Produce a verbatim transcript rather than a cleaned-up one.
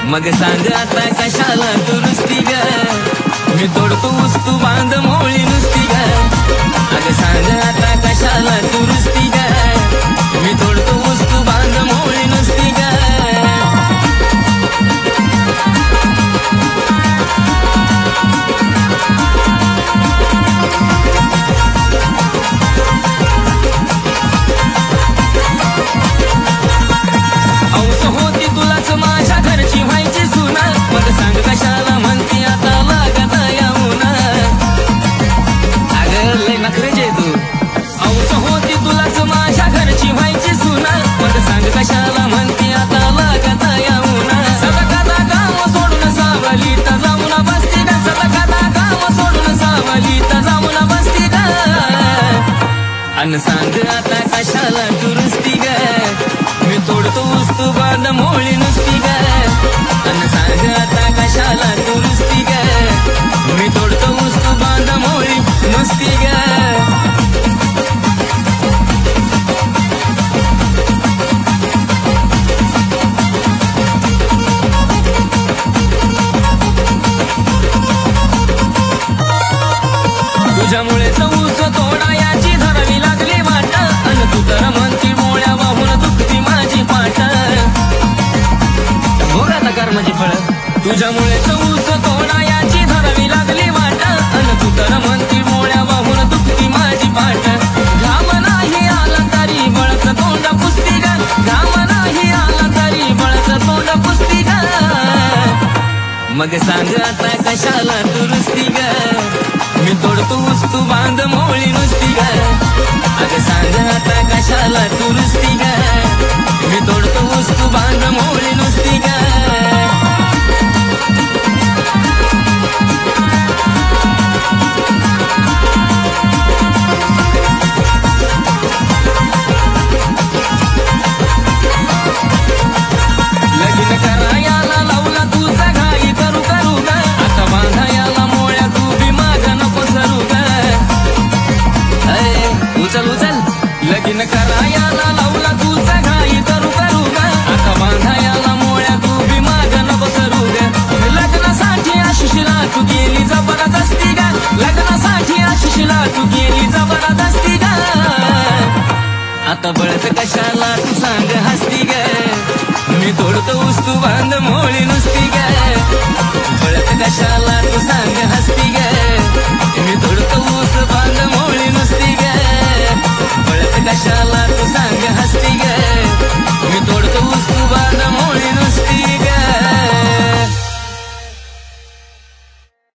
मग सांग आता कशाला तू नुसती ग मी तोडतो ऊस तू बांध मोळी नुसती ग अग सांग आता कशाला तू नुसती ग मी तोडतो ऊस तू बांध मोळी नुसती ग औस होती तुलाच माझ्या घरची व्हायची सुना मग सांग कशाला म्हणती आता लागत येऊन अगं लय नखरेचे तू औस होती तुलाच माझ्या घरची व्हायची सुना मग सांग कशाला म्हणती आता लागत येऊन सदकादा गाव सोडून सावली तर जाऊन बसती ग सदकादा गाव सोडून सावली तर जाऊन बसती ग अन सांग आता कशाला तू रुसती ग मी तोडतो ऊस तू बांध मोळी नुसती ग अन सांग आता कशाला तू नुसती ग मी तोडतो ऊस तू बांध मोळी नुसती ग तुझ्यामुळेच ऊस तोडा याची धरावी लागली वाट अन तू तर म्हणती मोळ्या वाहून दुखती माझी पाट बघ आता कर्माची फळ तुझ्यामुळेच ऊस तोडा याची धरावी लागली वाट अन तू तर म्हणती मोळ्या वाहून दुखती माझी पाट घाम नाही आला तरी बळच तोंड पुसती ग घाम नाही आला तरी बळच तोंड पुसती ग मग सांग आता कशाला तू रुसती ग मी तोडतो ऊस तू बांध मोळी नुसती ग अग सांग आता कशाला तू रुसती ग मी तोडतो ऊस तू बांध मोळी नुसती ग लगीन करायला लावला तुझा घाई करू करू ग आता बांधायला मोळ्या तू बी माग नको सरू ग उचल उचल लगीन करायला लावला तुझा घाई करू करू ग आता बांधायला मोळ्या तू बी माग नको सरू ग लग्नासाठी आशिषला तू गेली जबरदस्ती ग लग्नासाठी आशिषला तू गेली जबरदस्ती ग आता बळत कशाला तू सांग हसती ग